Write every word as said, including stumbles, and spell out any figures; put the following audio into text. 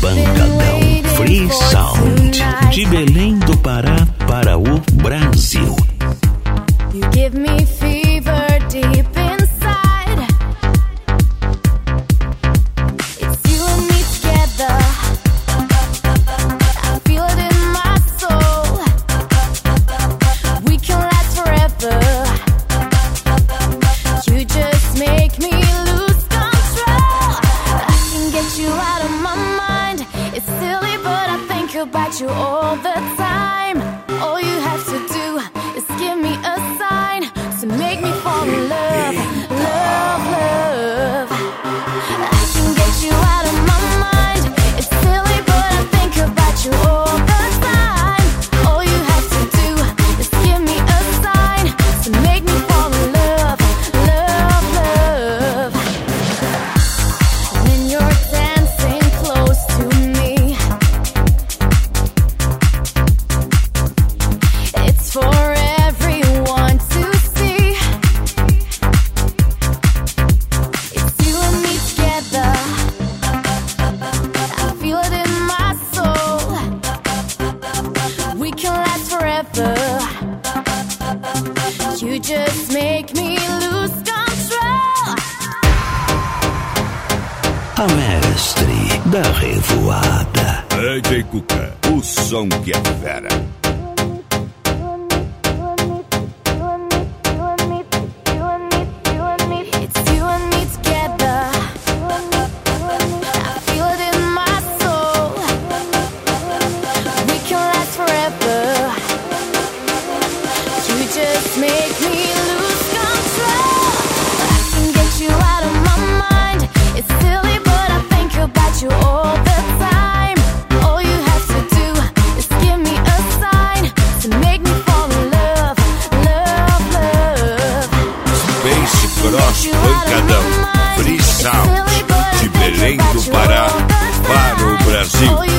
Pancadão Free Sound, de Belém do Pará para o Brasil. You give me fever deep inside. It's you and me together. I feel it in my soul. We can last forever. You just make me lose control. I can get you out of my mind. It's silly, but I think about you all the time. All you have to do is give me a sign to make me fall in love, love, love. I can get you out of my mind. It's silly, but I think about you all the time. All you have to do is give me a sign to make me fall in love, love, love. When you're dancing close to me, it's for everyone to see. It's you and me together. I feel it in my soul. We can last forever. You just make me lose control. A mestre da revoada. D J Cuca, o som que é fera. It's you and me together. I feel it in my soul. We can last forever. You just make me lose control. I can get you out of my mind. It's silly, but I think about you all the time. All you have to do is give me a sign to make me fall in love, love, love. Space Cross Pancadão Free Sound, de Belém do Pará para o Brasil.